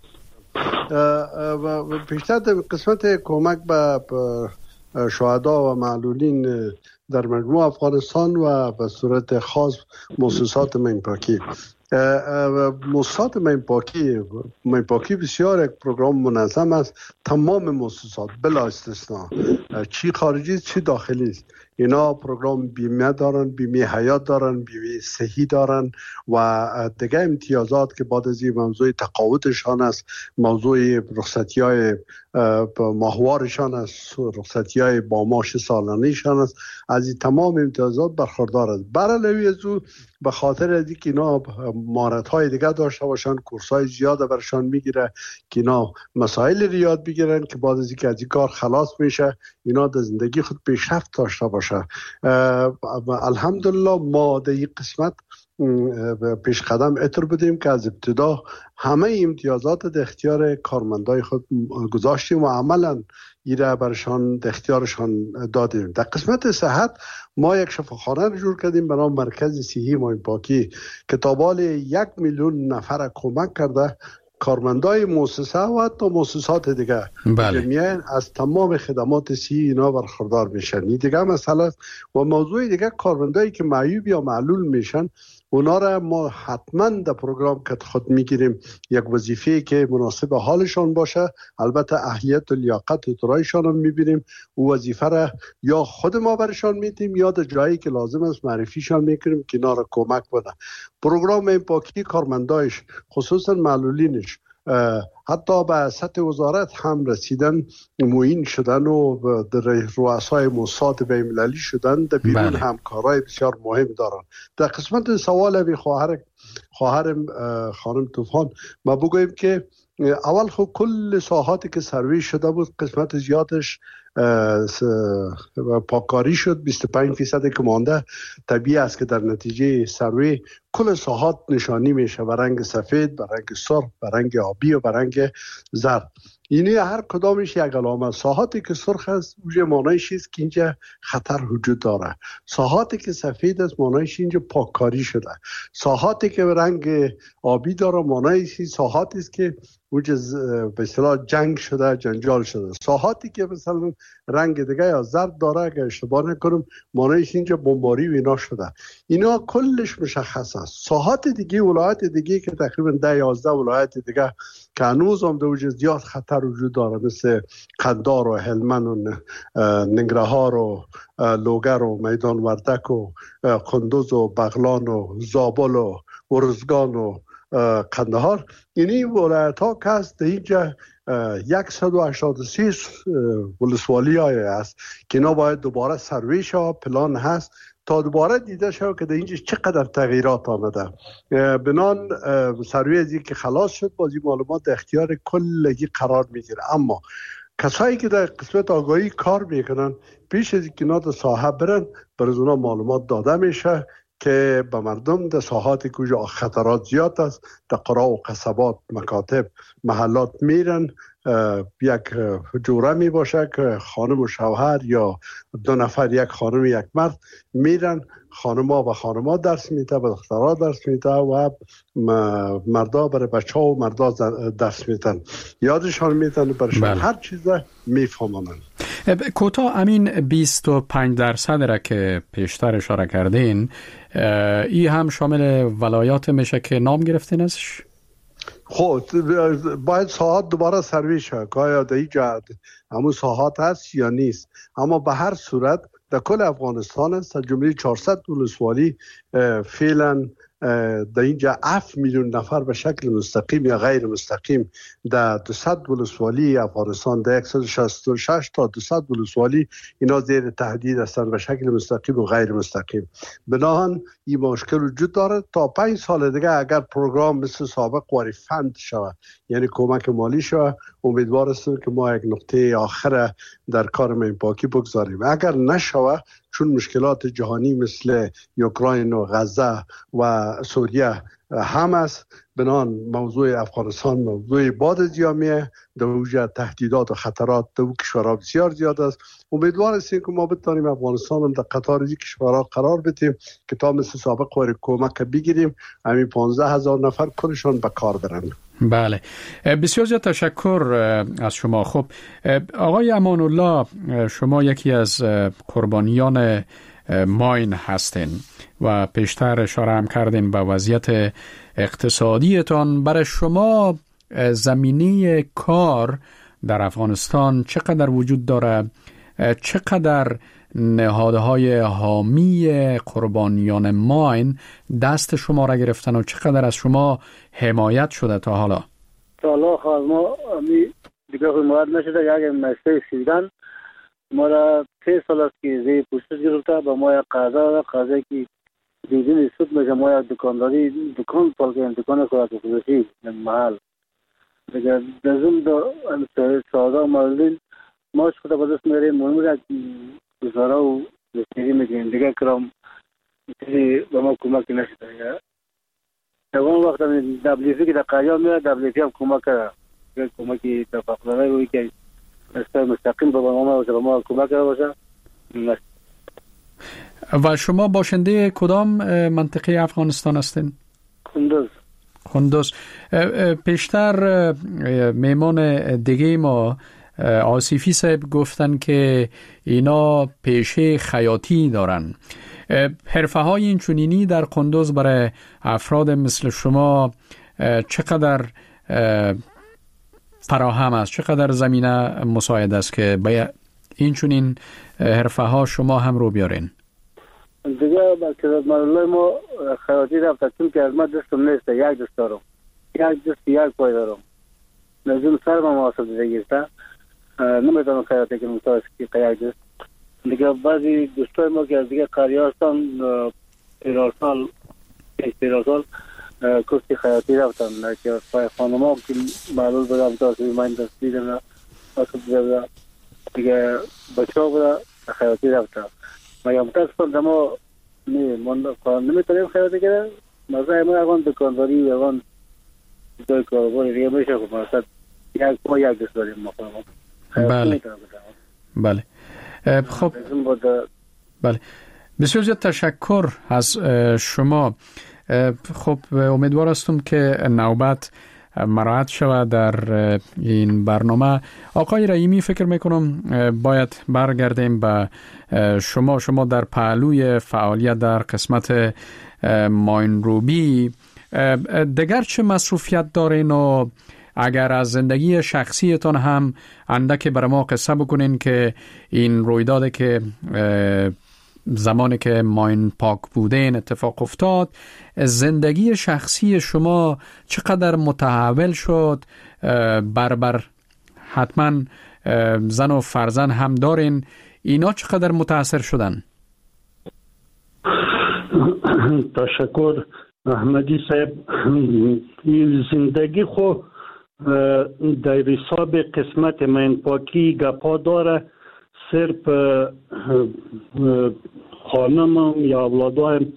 بیشتر قسمت کمک به شهدا و معلولین در مجموع افغانستان و به صورت خاص مؤسسات مینپاکی مؤسسات مینپاکی مینپاکی بسیار یک پروگرام منظم است. تمام مؤسسات بلا استثنا، چی خارجی چی داخلی، اینا پروگرام بیمه دارن، بیمه حیات دارن، بیمه صحی دارن و دیگه امتیازات که بعد از این موضوع تقاعدشان است، موضوع رخصتی های ماهوارشان است، رخصتی های با معاش سالانه‌شان است، از این تمام امتیازات برخوردار است. برعلاوه از او به خاطر از اینکه اینا مهارت های دیگه داشته باشن، کورس های زیاد برشان میگیره که اینا مسائل یاد بگیرن که بعد از اینکه از این کار خلاص میشه اینا در زندگی خود پیشرفت داشته باشه. الحمدلله ما در این قسمت پیش قدم اتر بدیم که از ابتدا همه امتیازات در اختیار کارمندای خود گذاشتیم و عملا ایره برشان در اختیارشان دادیم. در قسمت صحت ما یک شفاخانه رو جور کردیم به نام مرکز صحی مینپاکی که تا بال یک میلیون نفر کمک کرده. کارمندای مؤسسه و حتی مؤسسات دیگه جمعیت از تمام خدمات صحی اینا برخوردار میشن. این دیگه مسئله و موضوع دیگه کارمندایی که معیوب یا معلول میشن اونا را ما حتما در پروگرام که خود میگیریم یک وظیفه که مناسب حالشان باشه. البته اهلیت و لیاقت و ترایشان هم میبینیم، او وظیفه را یا خود ما برشان میدیم یا در جایی که لازم است معرفیشان میکنیم که اینا را کمک بده. پروگرام مینپاکی کارمندایش خصوصا معلولینش حتی به سطح وزارت هم رسیدن، معین شدن و در رؤسای مؤسسات بین‌المللی شدن، در بیرون بله. هم کارهای بسیار مهم دارن. در قسمت سوال بی خواهر خواهر خانم طوفان ما بگویم که اول خب کل ساحاتی که سروی شده بود قسمت زیادش پاککاری شد. بیست و پنج درصد که مانده طبیعی است که در نتیجه سروی کل ساحات نشانی میشه به رنگ سفید، به رنگ سرخ، به رنگ آبی و به رنگ زرد. اینی هر کدامش یک علامه. ساحاتی که سرخ است اوجه مانایش است که اینجا خطر وجود داره. ساحاتی که سفید است مانایش اینجا پاککاری شده. ساحاتی که رنگ آبی داره مانایش ساحاتی است که اوجه به اصطلاح جنگ شده، جنجال شده. ساحاتی که مثلا رنگ دیگه یا زرد داره اگه اشتباه نکنم مانایش اینجا بمباری و اینا شده. اینا کلش مشخص است. ساحات دیگه ولایت دیگه که تقریبا ده یازده ولایت دیگه که هنوز هم در اوج زیاد خطر وجود داره مثل قندار و هلمند و ننگرهار و لوگر و میدان وردک و قندوز و بغلان و زابل و ارزگان و قندهار. اینی ولایت ها که هست در اینجا صد و هشتاد و سه ولسوالی های هست که اینا باید دوباره سروی شد. پلان هست تا دوباره دیده شد که در اینجا چقدر تغییرات آمده. بنان سروی ازی که خلاص شد بازی معلومات در اختیار کلگی قرار میگیره. اما کسایی که در قسمت آگاهی کار میکنن پیش از اینکه اینا در ساحه برن برای اونا معلومات داده میشه که به مردم در ساحاتی که خطرات زیاد است در قرا و قصبات مکاتب محلات میرن. یک جوره می باشه که خانم و شوهر یا دو نفر یک خانم یک مرد میرن. خانما و خانما درس میده و دخترها درس میده و مردا برای بچه ها و مردا درس میدن، یادشان میدن برشان بله. هر چیز میفهمونن. کوتاه امین بیست و پنج درصد را که پیشتر اشاره کردین ای هم شامل ولایات میشه که نام گرفتین ازش؟ خب باید ساحات دوباره سروی شد که آیا در اینجا همون ساحات هست یا نیست. اما به هر صورت در کل افغانستان است از جمله چهارصد ولسوالی فعلا در اینجا هفت میلیون نفر به شکل مستقیم یا غیر مستقیم در دویست ولسوالی افغانستان در صد و شصت و شش تا دویست ولسوالی اینا زیر تهدید هستند به شکل مستقیم و غیر مستقیم. بنابراین این مشکل وجود داره. تا پنج سال دیگه اگر پروگرام مثل سابق واری فند شود یعنی کمک مالی شود امیدوار هستیم که ما یک نقطه آخر در کار مینپاکی بگذاریم. اگر نشود چون مشکلات جهانی مثل اوکراین و غزه و سوریه هم است بنان موضوع افغانستان موضوع باد زیامیه در وجود تهدیدات و خطرات در کشورها بسیار زیاد است. امیدوار هستیم که ما بتوانیم افغانستان هم در قطار این کشورها قرار بدیم که تا مثل سابق واری کمک بگیریم همین پانزده هزار نفر کلشان به کار برن. بله بسیار زیاد تشکر از شما. خب آقای امان الله شما یکی از قربانیان ماین هستین و پیشتر اشاره هم کردین به وضعیت اقتصادیتان. برای شما زمینه کار در افغانستان چقدر وجود داره؟ چقدر نهادهای حامی قربانیان ماین دست شما را گرفتن و چقدر از شما حمایت شده تا حالا؟ تا حالا خواهد ما دیگه حمایت نشده. یک مسئله سیدن ما را سه سال است که زی پوشش گرفته با ما یک قضا قضایی که دیدین سود میشه. ما یک دکانداری دکان پالکیم دکان خوراک فروشی محل دیگه دزم دو سادا مالدین ماش خدا با دست میریم مهم را گزارا و دستگیری میکنیم دیگه کرام چیزی با ما کمک نشده. دوام وقت دبلیفی که در قریان میره دبلیفی هم کمک کرده کمکی تفاقلانه روی که مستقیم با ما و ما کمک کرده باشه. و شما باشنده کدام منطقه افغانستان هستین؟ قندوز. قندوز. پیشتر میمان دیگه ما آصفی صاحب گفتن که اینا پیشه خیاطی دارن. حرفه های این چنینی در قندوز برای افراد مثل شما چقدر فراهم است؟ چقدر زمینه مساعد است که به این چنین حرفه ها شما هم رو بیارین؟ دیگه با که مالای ما خیاطی رفت چون که از ما دستم نیست. یک دست دارم یک دست یک پای دارم نظم سر ما محاسب دیده گیسته نمیتونم خیاطی که متاسب که یک دست دیگه بعضی دوستای ما که از دیگه قریه هستن پیرارسال پیرارسال کورس خیاطی رفتم که پای خانما که معلول بودم تا من دست دیدم اصلا دیدم دیگه بچه ها بودم خیاطی رفتم ما متاسفم دما نه من نمیتونیم خیاطی کنم مثلا ما اگان دکانداری اگان جای کارباری دیگه میشه خب مثلا یک پا یک دست داریم مقام بله بله خب بله بسیار زیاد تشکر از شما. خب امیدوار هستم که نوبت مراعات شود در این برنامه. آقای رحیمی فکر میکنم باید برگردیم به شما. شما در پهلوی فعالیت در قسمت ماین روبی دیگر چه مصروفیت دارین و اگر از زندگی شخصیتان هم اندک بر ما قصه بکنین که این رویداد که زمانی که ماین پاک بودین اتفاق افتاد، زندگی شخصی شما چقدر متحول شد؟ بربر حتما زن و فرزند هم دارین، اینا چقدر متاثر شدن؟ تشکر احمدی صاحب. این زندگی خو در حساب قسمت ماین پاکی گپا داره. صرف خانمم یا اولادایم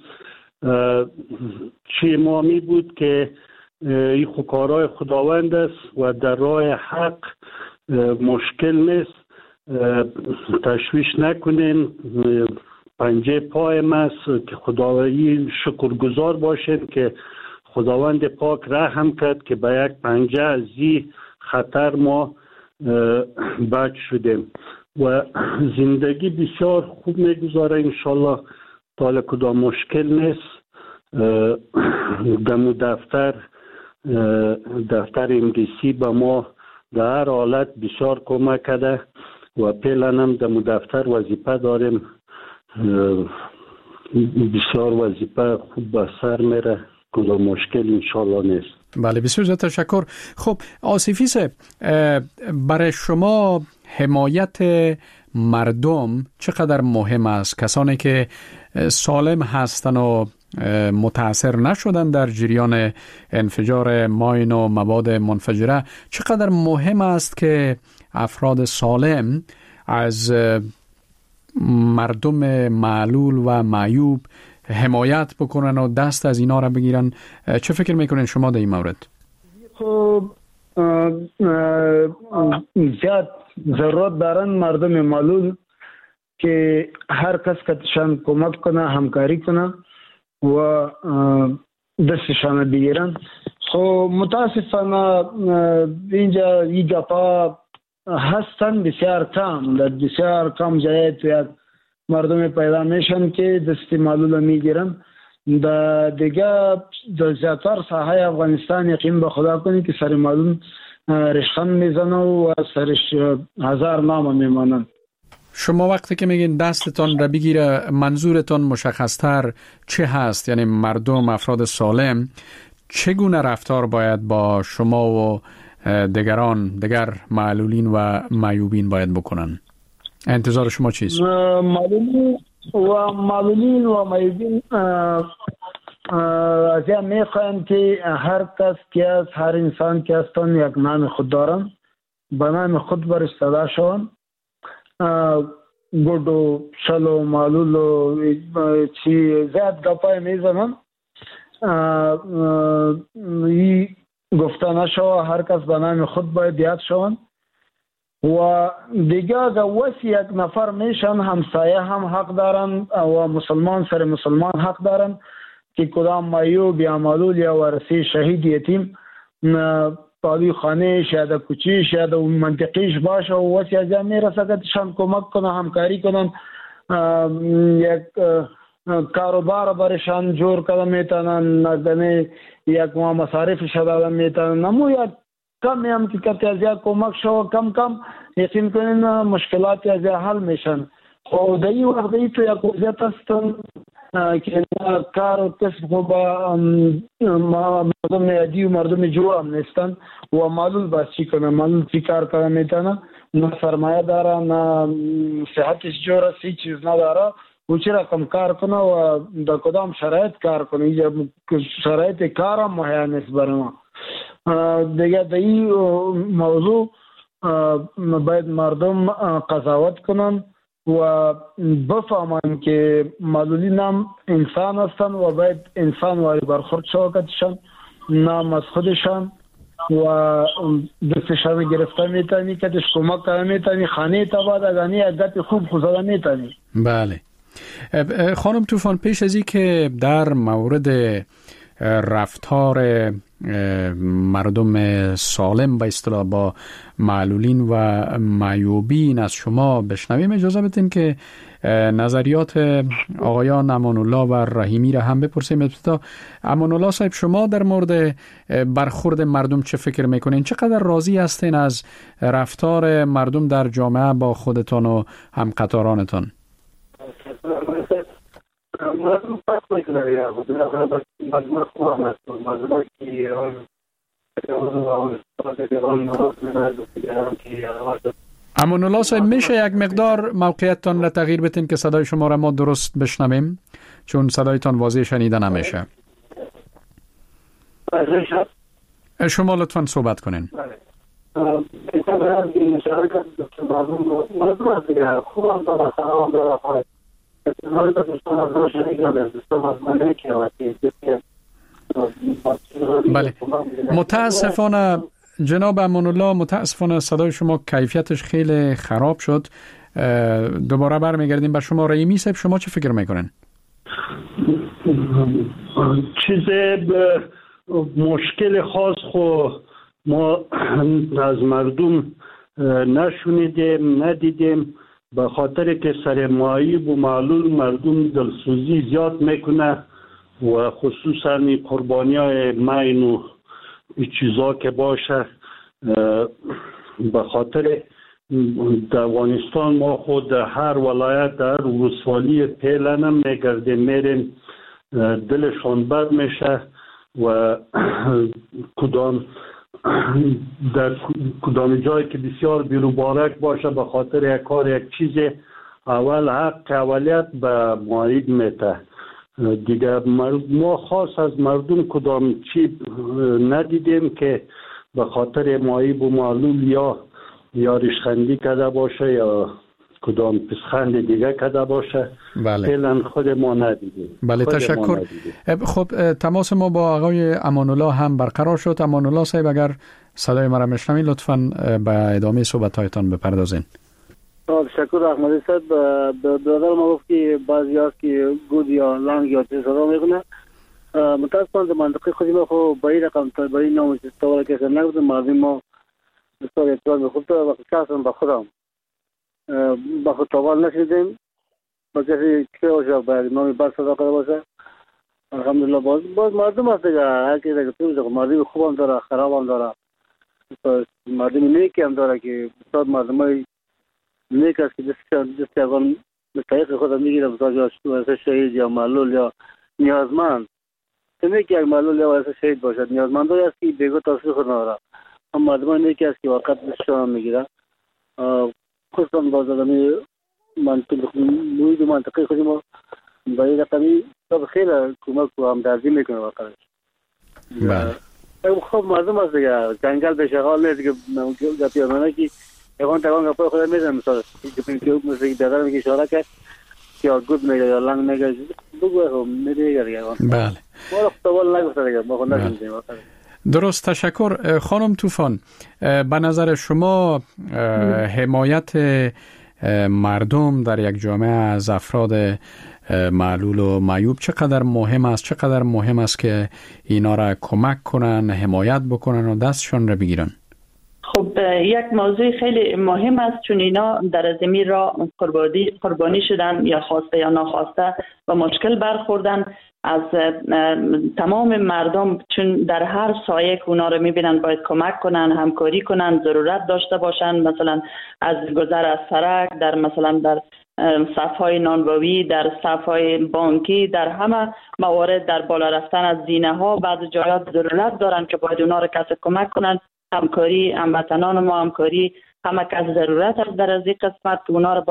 چی امامی بود که این خو کارهای خداوند است و در راه حق مشکل نیست، تشویش نکنین، پنجه پایم است که خداوندی شکرگزار باشین که خداوند پاک رحم کرد که به یک پنجه از این خطر ما بچ شدیم و زندگی بسیار خوب میگذاره انشالله. تا کدام مشکل نیست. دمو دفتر دفتر امریسی به ما در هر حالت بسیار کمک کرده و پیلن هم دمو دفتر وظیفه داریم، بسیار وظیفه خوب به سر میره، کدام مشکل انشالله نیست. بله بسیار زیاد تشکر. خب آصفی صاحب، برای شما حمایت مردم چقدر مهم است؟ کسانی که سالم هستن و متاثر نشدن در جریان انفجار ماین و مواد منفجره، چقدر مهم است که افراد سالم از مردم معلول و معیوب حمایت بکنن و دست از اینا را بگیرن؟ چه فکر میکنین شما در این مورد؟ خب زیاد ضرورت دارن مردم معلول که هر کس کتشان کمک کنه، همکاری کنه و دستشان بگیرن. خب متاسفانه اینجا این گپا هستن بسیار کم، در بسیار کم جای تو مردم پیدا میشن که دست معلول میگیرن. در دیگه در زیادتر ساحه افغانستان یقین به خدا کنید که سر معلول رشخند میزنه و سرش هزار نام میمانن. شما وقتی که میگین دستتان را بگیره، منظورتان مشخصتر چه هست؟ یعنی مردم، افراد سالم چگونه رفتار باید با شما و دیگران، دیگر معلولین و معیوبین باید بکنن؟ انتظار شما چیست؟ معلولین و معلولین و معیوبین از این میخواین که هر کس که از هر انسان که هستن یک نام خود دارن، به نام خود برش صدا شون. گود و شل و معلول و چی زیاد گپای میزنن، ای گفته نشوه، هر کس به نام خود باید یاد شون. و دیگه اگه وسی یک نفر میشن، همسایه هم حق دارن و مسلمان سر مسلمان حق دارن که کدام معیوب یا معلول یا ورثه شهید یتیم پالی خانهش یا در کوچیش یا در منطقیش باشه و وسی از این میرسه که شان کمک کنه، همکاری کنن، یک کاروبار برشان جور کنه میتونن، نزدنه یک ما مصارفش داده میتونن. نمو یک کم هم که کتی از یک کمک شو کم کم یقین کنین مشکلات از یک حل میشن. خب در این وقت ای تو یک وضعیت هستن که کار و کسب با مردم عادی و مردم جور هم نیستن و معلول باز چی کنه، معلول چی کار کنه میتونه، نه سرمایه داره، نه صحتش جوره، سی چیز نداره او چه رقم کار کنه و در کدام شرایط کار کنه. یا شرایط کار هم مهیا نیست برای ما. دیگه در این موضوع باید مردم قضاوت کنن و بفهمن که معلولین هم انسان هستن و باید انسان واری برخورد شوکتشن، نام از خودشان و دستشان گرفته میتونی که دش کمک میتونی خانه تباد اگانی عدت خوب خوزاده میتونی. بله خانم طوفان، پیش از این که در مورد رفتار مردم سالم به اصطلاح با معلولین و معیوبین از شما بشنویم، اجازه بدین که نظریات آقایان امان الله و رحیمی را هم بپرسیم. ابتدا امان الله صاحب، شما در مورد برخورد مردم چه فکر میکنین؟ چقدر راضی هستین از رفتار مردم در جامعه با خودتان و همقطارانتان؟ مردم فرق میکنه یا مردم خوب هست مردم که امان الله صاحب، میشه یک مقدار موقعیتتان را تغییر بدین که صدای شما را ما درست بشنویم، چون صدایتان واضح شنیده نمیشه. شما لطفاً صحبت کنین. بله متاسفانه جناب امان الله، متاسفانه صدای شما کیفیتش خیلی خراب شد. دوباره برمیگردیم به شما. رحیمی صاحب، شما چه فکر میکنین؟ چیز مشکل خاص خو ما از مردم نشونیدیم ندیدیم، به خاطر که سر معیوب و معلول مردم دلسوزی زیاد میکنه و خصوصا قربانی های مین و چیزا که باشه. به خاطر در افغانستان ما خود هر ولایت در ولسوالی پیلنم میگردیم میریم، دلشان بد میشه و کدام در کدام جایی که بسیار بی‌مبارک باشه به خاطر یک کار یک چیز اول حق اولیت به معیوب میته دیگه. ما خاص از مردم کدام چی ندیدیم که به خاطر معیوب و معلول یا یا ریشخندی کرده باشه یا کدام پسخند دیگه کرده باشه. بله. فعلا خود ما ندیدیم. بله تشکر. خب تماس ما با آقای امان الله هم برقرار شد. امان الله صاحب، اگر صدای ما را میشنوید لطفاً به ادامه صحبت‌هایتان بپردازین. تشکر احمدی صاحب. برادر ما گفت که بعضی هست که گود یا لنگ یا چیز صدا میکنه. متاسفانه منطقه خودی ما خب با این رقم با این نام چیز طور که نگفتم مردم ما بسیار اعتراض میخورد و شخصا با خودم با خود توال نشدیم با کسی که باشه با نامی بر صدا کرده باشه. الحمدلله باز باز مردم هست دیگه، هر کی دیگه تو مردم خوب هم داره خراب هم داره، مردم نیکی هم داره که بسیار مردم های نیک است که دست دست اگان مستحق خود میگیره، بسیار یا شهید یا معلول یا نیازمند. چنین که یک معلول یا واسه شهید باشد نیازمند هست که بیگو توصیف خود نداره، هم مردم نیکی است که وقت دستشان میگیره. خصوصا باز آدمی منطقه موید منطقه خودی ما با این رقمی سب خیلی کمک و همدردی میکنه واقعا. بله. خب مردم هست دیگه، جنگل به شغال نیست که گپی آمانه که یکان تکان گپای خود میزن مثلا که مثل که دادر میگه اشاره کرد یا گود میگه یا لنگ میگه بگوه خب میگه دیگه. بله. ما را خطابال نگفته دیگه، ما خود نشونیم واقعا. درست تشکر. خانم طوفان، به نظر شما حمایت مردم در یک جامعه از افراد معلول و معیوب چقدر مهم است؟ چقدر مهم است که اینا را کمک کنن، حمایت بکنن و دستشان را بگیرن؟ خب یک موضوع خیلی مهم است، چون اینا در زمین را قربانی قربانی شدن یا خواسته یا ناخواسته و مشکل برخوردن از تمام مردم، چون در هر سایه که اونا رو میبینن باید کمک کنن، همکاری کنن، ضرورت داشته باشن، مثلا از گذر از سرک، در مثلا در صفهای نانوایی، در صفهای بانکی، در همه موارد، در بالا رفتن از زینه ها، بعض جایات ضرورت دارن که باید اونا رو کسی کمک کنن. همکاری هموطنان ما، همکاری همه کس ضرورت است در از این قسمت که اونا رو باید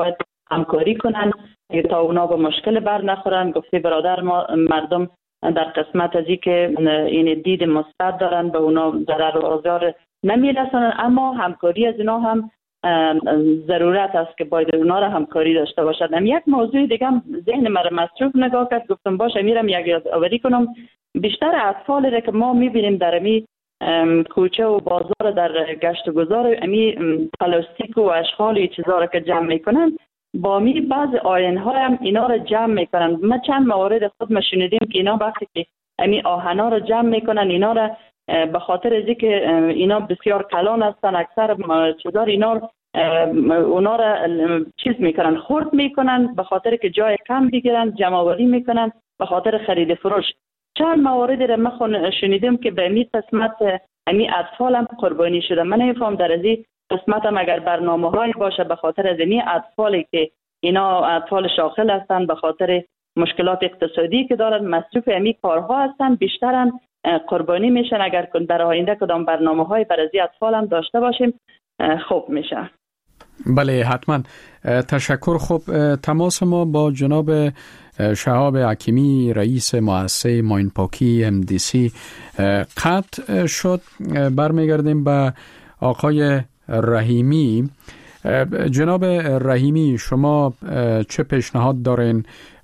همکاری کنن تا اونا به مشکل بر نخورن. گفته برادر ما مردم در قسمت از که این دید مثبت دارن به اونا ضرر و آزار نمیرسن، اما همکاری از اینا هم ضرورت است که باید اونا را همکاری داشته باشد. هم یک موضوع دیگه هم ذهن مرا مصروف نگاه کرد، گفتم باشه میرم یک یادآوری کنم. بیشتر اطفال را که ما میبینیم در امی کوچه و بازار در گشت و گذار امی پلاستیک و اشغال و چیزا را که جمع میکنن، با می بعض آینه هم اینا را جمع میکنن. ما چند موارد خود ما شنیدیم که اینا وقتی که امی آهنا را جمع میکنن، اینا را به خاطر از اینکه اینا بسیار کلان هستن، اکثر چیزا اینا اونا را چیز میکنن، خرد میکنن به خاطر که جای کم بگیرن، جمع آوری میکنن به خاطر خرید فروش. چند مواردی را ما شنیدیم که به این قسمت امی اطفال هم قربانی شده. من نمیفهم در از این قسمت هم اگر برنامه های باشه به خاطر از این اطفالی که اینا اطفال شاغل هستن، به خاطر مشکلات اقتصادی که دارن مصروف امی کارها هستن، بیشترن قربانی میشن. اگر در آینده کدام برنامه های برای اطفال هم داشته باشیم خوب میشه. بله حتما. تشکر. خوب، تماس ما با جناب شهاب حکیمی رئیس مؤسسه ماینپاکی ام دی سی قطع شد. برمیگردیم به آقای رحیمی. جناب رحیمی، شما چه پیشنهاد دارین؟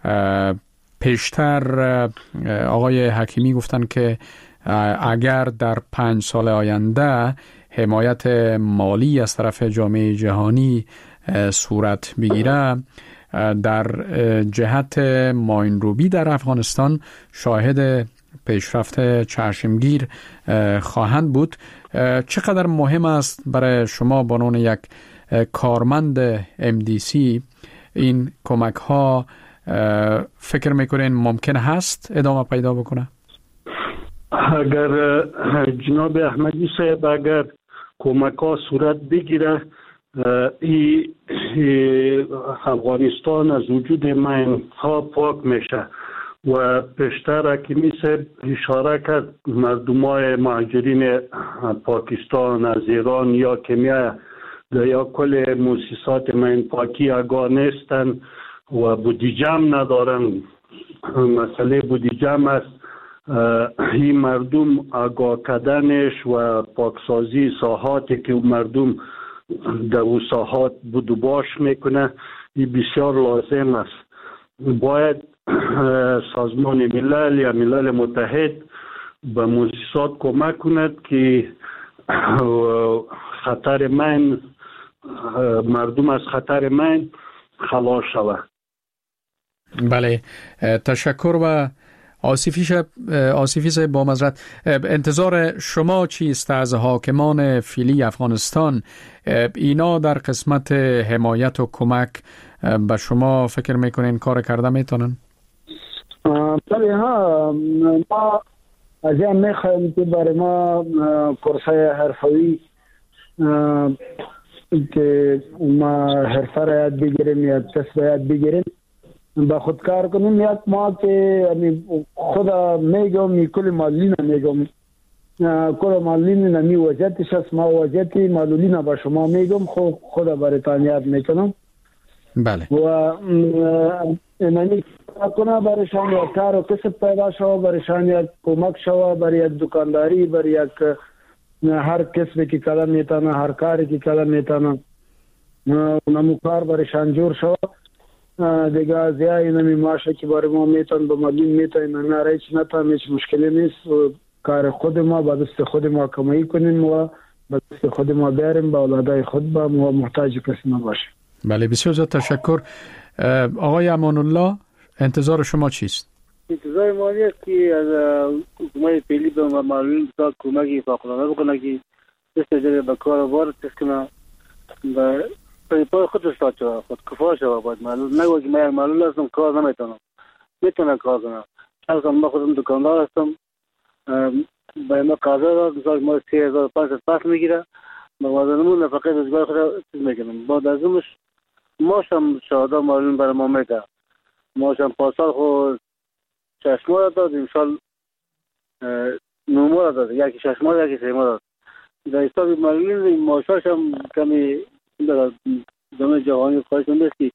پیشتر آقای حکیمی گفتن که اگر در پنج سال آینده حمایت مالی از طرف جامعه جهانی صورت بگیره، در جهت ماینروبی در افغانستان شاهد پیشرفت چشمگیر خواهند بود. چقدر مهم است برای شما به عنوان یک کارمند ام دی سی این کمک ها؟ فکر میکنین ممکن هست ادامه پیدا بکنه؟ اگر جناب احمدی صاحب اگر کمک ها صورت بگیره، ای, ای افغانستان از وجود مین ها پاک میشه. و پیشتر حکیمی صاحب اشاره کرد مردم های مهاجرین پاکستان از ایران یا کنیا یا کل مؤسسات مین پاکی آگاه نیستن و بودجه هم ندارن. مسئله بودجه هم است. این مردم آگاه کردنش و پاکسازی ساحاتی که مردم در او ساحات بود و باش میکنه این بسیار لازم است. باید سازمان ملل یا ملل متحد به مؤسسات کمک کند که خطر من مردم از خطر من خلاص شود. بله، تشکر. و آصفی شب آصفی صاحب با معذرت، انتظار شما چیست از حاکمان فعلی افغانستان؟ اینا در قسمت حمایت و کمک به شما فکر میکنین کار کرده میتونن؟ بله ها، ما از این میخوایم که برای ما کورسای حرفوی که ما حرفه را یاد بگیریم یا کسب یاد بگیریم با خود کار کنیم. یک ما که خدا میگم می کل معلولین میگم کل معلولین نمی وضعیتش است، ما وضعیت معلولین با شما میگم خود خدا برایتان یاد میکنم. بله. و نمی کنه برایشان یک کار و کسب پیدا شود، برایشان یک کمک شود، برای یک دکانداری، برای یک هر کسبی که کلم میتانه، هر کاری که کلم میتانه نمو کار برایشان جور شود. دیگه از یای نمی ماشه که برای ما میتون به مالین میتون نه هیچ نتام هیچ مشکلی نیست. و کار خود ما با دست خود ما کمایی کنیم و با دست خود ما بیاریم، با اولادای خود با ما محتاج کسی نباشه. بله، بسیار زیاد تشکر. آقای امان الله، انتظار شما چیست؟ انتظار ما است که از حکومت فعلی به معلولین تا کمکی فوق‌العاده بکنه که دست جای به کار وارد کنه و پای خود استاد شود، خود کفا شود. باید معلول نگوه که من یک معلول هستم کار نمیتونم، میتونم کار کنم. شخصا ما خودم دکاندار هستم، به ما قرضه داد، مثلا ما سی هزار پانصد پس میگیره، با وزنمون نفقه روزگار خود چیز میکنم. بعد از اونش ماشم شهاده معلول برای ما میده، ماشم پاسال خود شش ماه داد، امسال نو ماه داد، یکی شش ماه یکی سه ماه داد. در حساب معلولین ماشاش هم کمی در جامعه جهانی خواهش نیست که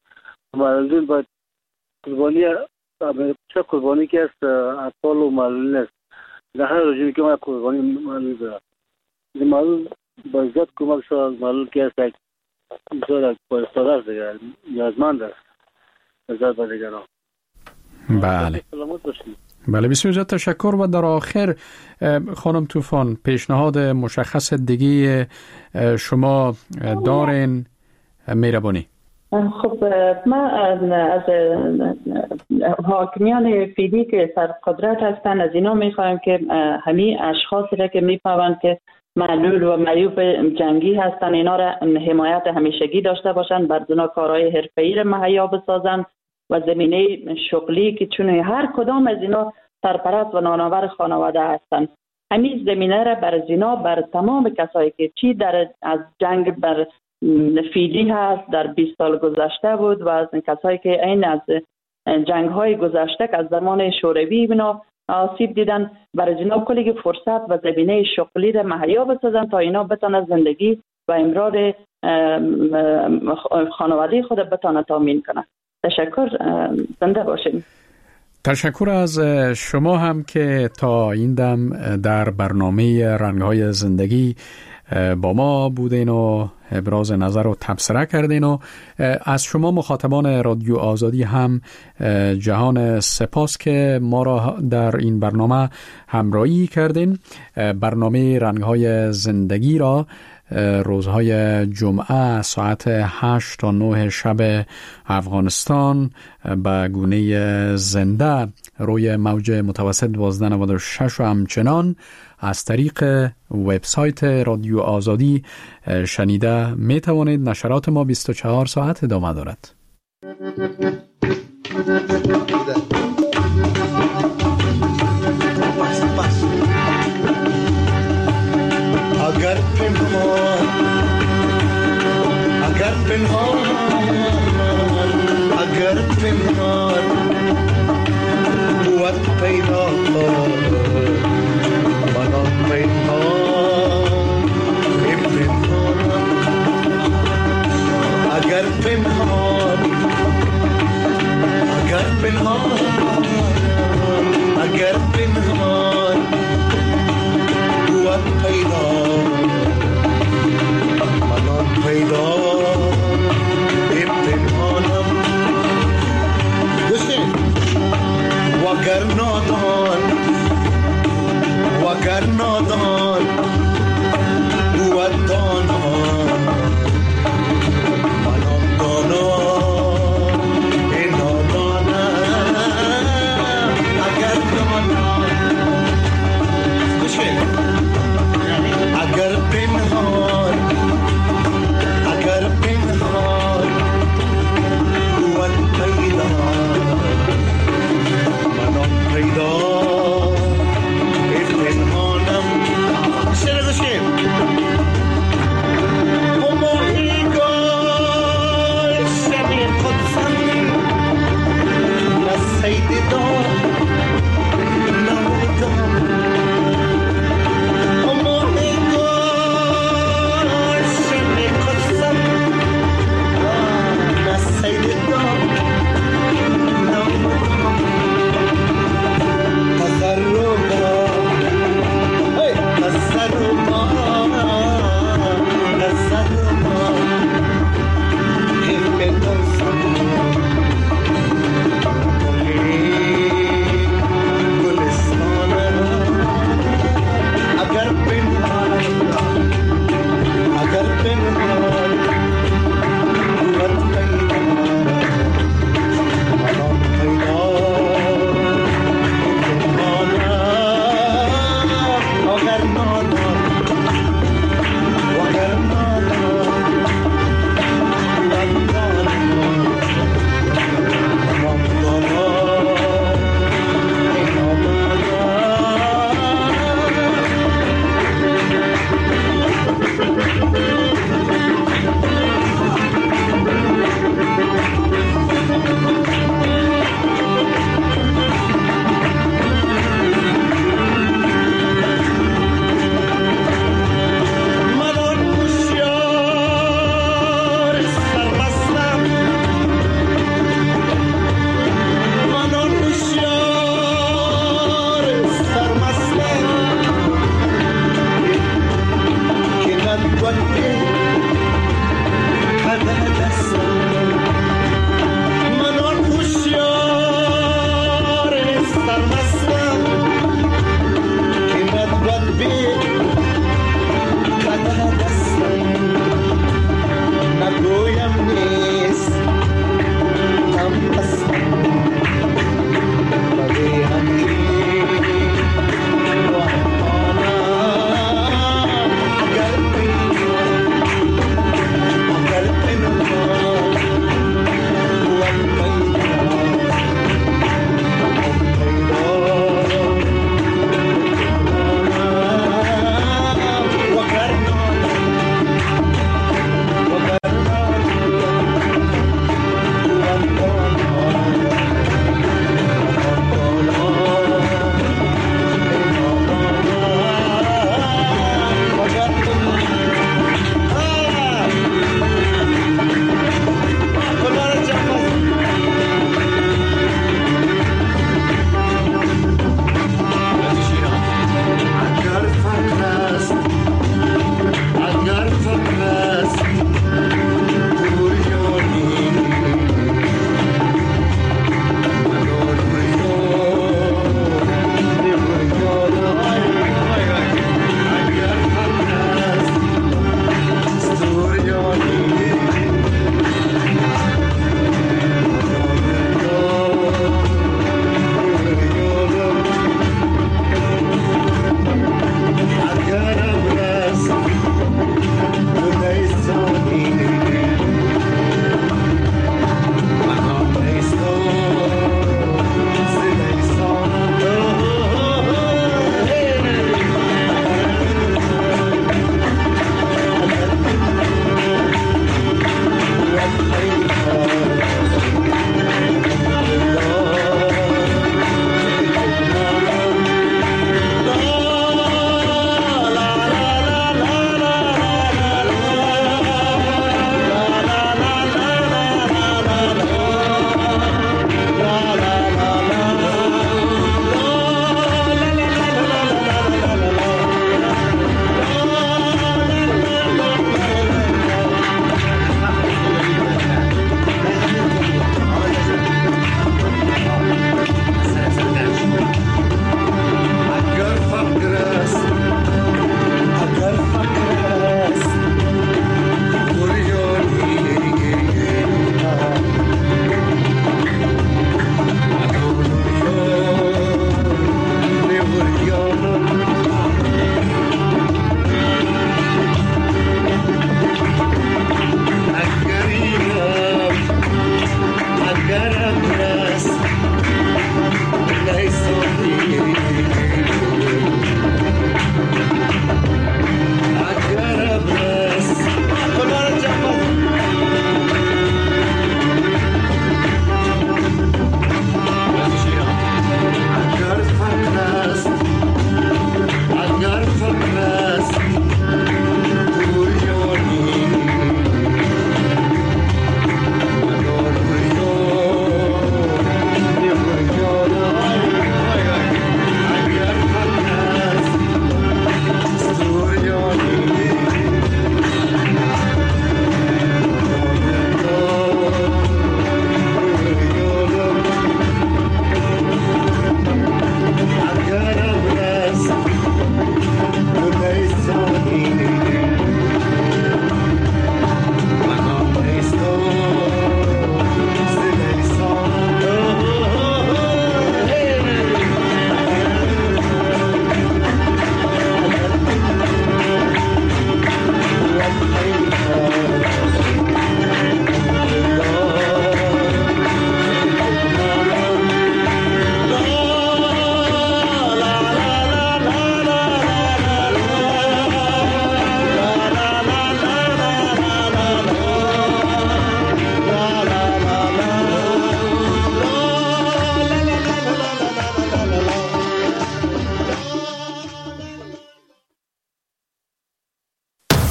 معلولین باید قربانی چه قربانی که است اطفال و معلولین است در هر رژیمی که ما قربانی معلول دارد معلول با زیاد کمک شد معلول که است یک بسیار پایستاده است دیگر نیازمند است نظر به دیگران. بله بله بسیار زیاد تشکر. و در آخر خانم طوفان پیشنهاد مشخص دیگه شما دارین مهربانی؟ خب ما از حاکمیان فیدی که سر قدرت هستند از اینا میخوایم که همین اشخاصی را که میفهمند که معلول و معیوب جنگی هستند اینا را حمایت همیشگی داشته باشند، بر زنا کارهای حرفه‌ای را مهیا بسازند و زمینه شغلی که چون هر کدام از اینا سرپرست و نانآور خانواده هستند همین زمینه را بر زنا بر تمام کسایی که چی در از جنگ بر فیدی هست در بیست سال گذشته بود و از کسایی که این از جنگ های گذشته که از زمان شوروی بنا آسیب دیدن برای اینا کلی فرصت و زمینه شغلی را مهیا بسازن تا اینا بتونن زندگی و امرار خانواده خود بتونن تامین کنن. تشکر، زنده باشین. تشکر از شما هم که تا این دم در برنامه رنگ‌های زندگی با ما بودین و ابراز نظر و تبصره کردین و از شما مخاطبان رادیو آزادی هم جهان سپاس که ما را در این برنامه همراهی کردین. برنامه رنگ‌های زندگی را روزهای جمعه ساعت هشت تا نه شب افغانستان به گونه زنده روی موج متوسط دوازده نود و شش و همچنان از طریق وبسایت رادیو آزادی شنیده می توانید. نشرات ما بیست و چهار ساعت ادامه دارد. اگر پنهان اگر پنهان اگر پنهان قوت پیدا کن